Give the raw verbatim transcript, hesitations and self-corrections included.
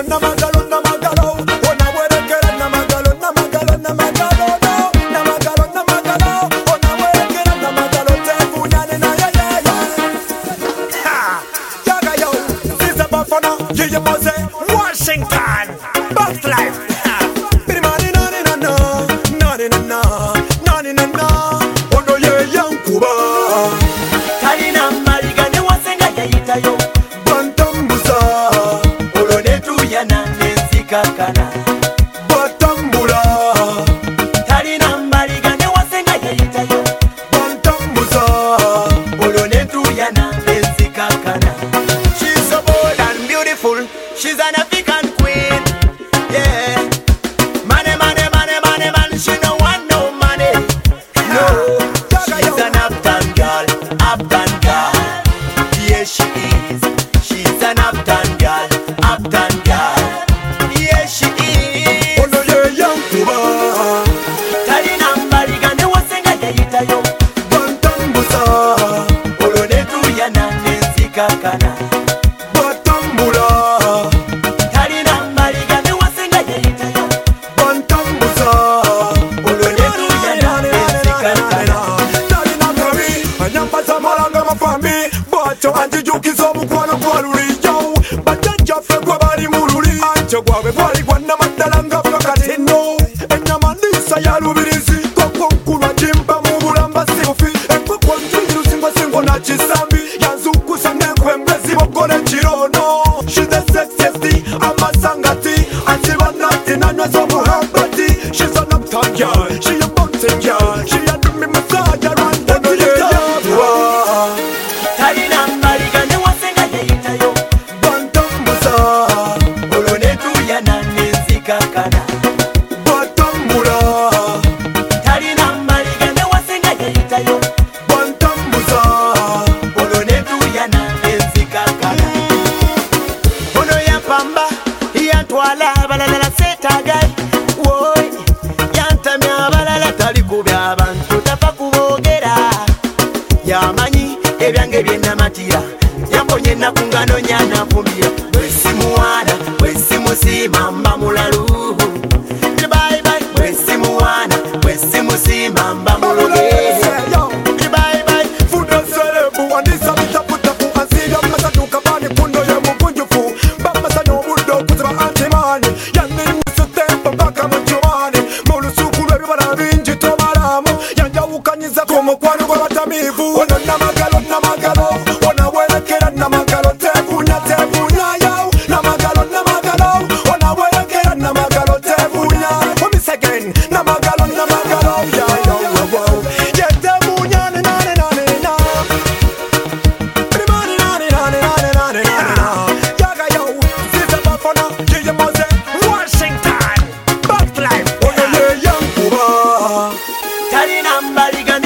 namagalo namagalo ona werekera namagalo namagalo namagalo no namagalo namagalo ona werekera namagalo tefunyane na ya ya ya ha yaga yo sister bafana yiye mose Washington back life biri mani nani na na nani na na nani na na ono ye yankuba kalina maliga ne wasenga yayitayo bantambuza olonetu yana nenzikakana batambula kalina maliga ne wasenga yayitayo bantambuza olonetu yana nenzikakana. She's so bold and beautiful, she's an African queen, yeah. Money, money, money, money, man, she no want no money, no. She's an uptown girl, uptown girl, yes she is. She's an uptown girl, uptown girl, yes she is. ono ye yankuba Talina mbaliga ne wasenga yayitayo bantambuza olonetu yana nenzikakana. batambula Talina mbaliga ne wasenga yayitayo bantambuza olonetu yana nenzikakana. nalinakabi anyambaza malanga mafambi bwaco anjijukiza omukwano gwa luliyo bajjajjaffe gwe bali mu luli anje gwabwe gwali gwannamaddala nga fakati nno ennyama ndiisa ya lubirizi kokonkulwa jimba mu bulamba sibufi enkoko njingirusingosingo na kisambi yanzukusa n'enkwembe zibogole kirono She's the sexiest amasangati ansibanati nanyweza omuhambati She's an uptown girl, she a mountain girl, she a do me massage around the top. Talina mbaliga ne wasenga yayitayo Bantambuza olonetu yana nenzikakana. batambula Talina mbaliga ne wasenga yayitayo bantambuza olonetu yana nenzikakana. Ono yapamba yantwala abalala seetagai woy yantamya abalala talikubya abantu tafa kuboogera yamanyi ebyange byennamatira yamponye ennaku nga nonya nanfumbira bwesimuwaana bwesimusiima mba mulalu baibai bwesimuwaana bwesimusiima mba muloge baibai fudo serebu andisa bitaputapu ansira masatuka bani kundo ye mukunjufu bamasanya obudde okuziba antimani yanirimusa tempo mpaka mu jumani mu lusuku lw'ebibala bingi tomalamu yanjawukanyiza ku mukwano gw'abatamiivu ono namagalo namagalo ona werekera namagalo tevunya tevunya yaw namagalo namagalo ona werekera namagalo tevunya Promise again namagalo namagalo yayo wow ye tevunya ne na ne na ne na Primani na ne na ne na ne na ne na yaga yo sister bafana yiye mose Washington back life ono ye yankuba talina mbaliga